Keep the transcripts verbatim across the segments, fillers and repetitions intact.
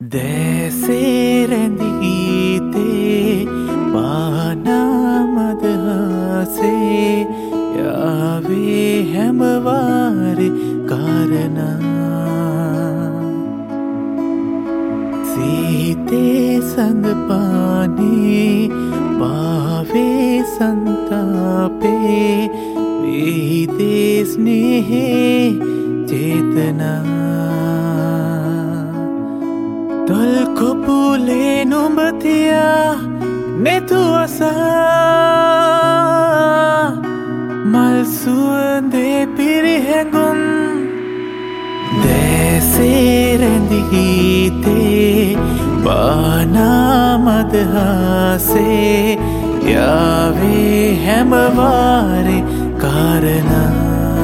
දැසේ රැඳීතේ පානමදහසේ යාවේ හැමවාරි කාරණා සීතේ සඳපානේ පාවේ සන්තාපේ වීදේ ස්නේහේ චේතනා තොල් කොපුලේ නොඹතියා නෙතුවසා මල් සුවඳේ පිරිහැඟුම් දැසේ රැඳීතේ බානාමදහසේ යාවේ හැමවාරි කාරණා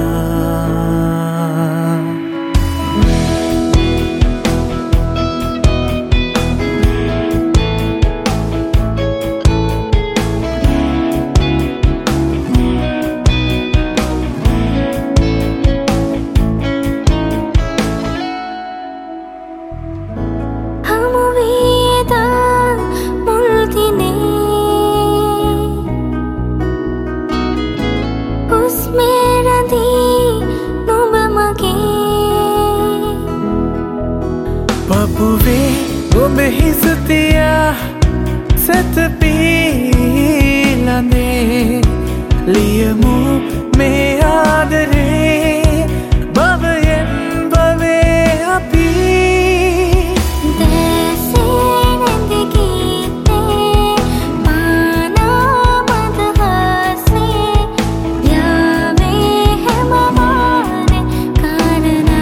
Papuve ombe hisatia satapilane liyamu me aadare bavayen bave api dese nandikite mana madhase yave hemavare karana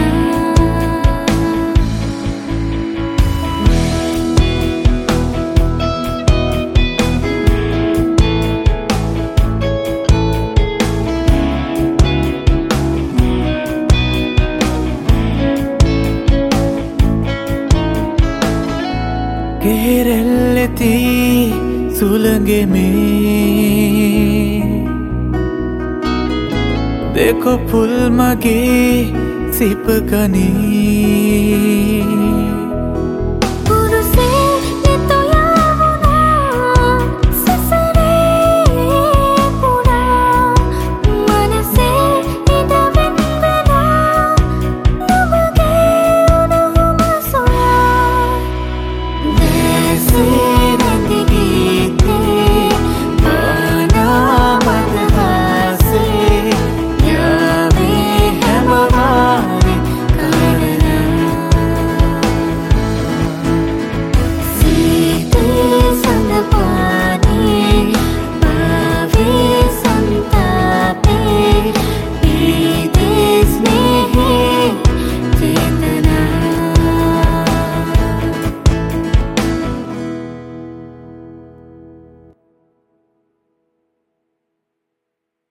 කෙරෙල්ලෙති සුළඟෙමේ දෙකොපුල් මගේ සිපගනී